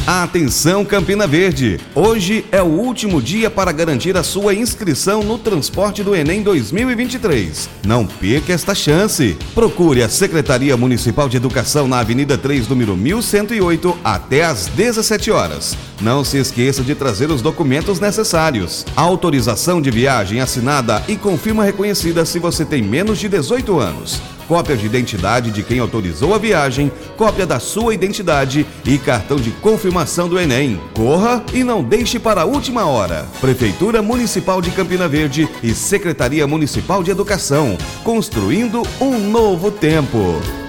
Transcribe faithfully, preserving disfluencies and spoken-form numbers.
Atenção, Campina Verde! Hoje é o último dia para garantir a sua inscrição no transporte do Enem dois mil e vinte e três. Não perca esta chance! Procure a Secretaria Municipal de Educação na Avenida três, número mil cento e oito, até às dezessete horas. Não se esqueça de trazer os documentos necessários. Autorização de viagem assinada e com firma reconhecida se você tem menos de dezoito anos. Cópia de identidade de quem autorizou a viagem, cópia da sua identidade e cartão de confirmação do Enem. Corra e não deixe para a última hora. Prefeitura Municipal de Campina Verde e Secretaria Municipal de Educação, construindo um novo tempo.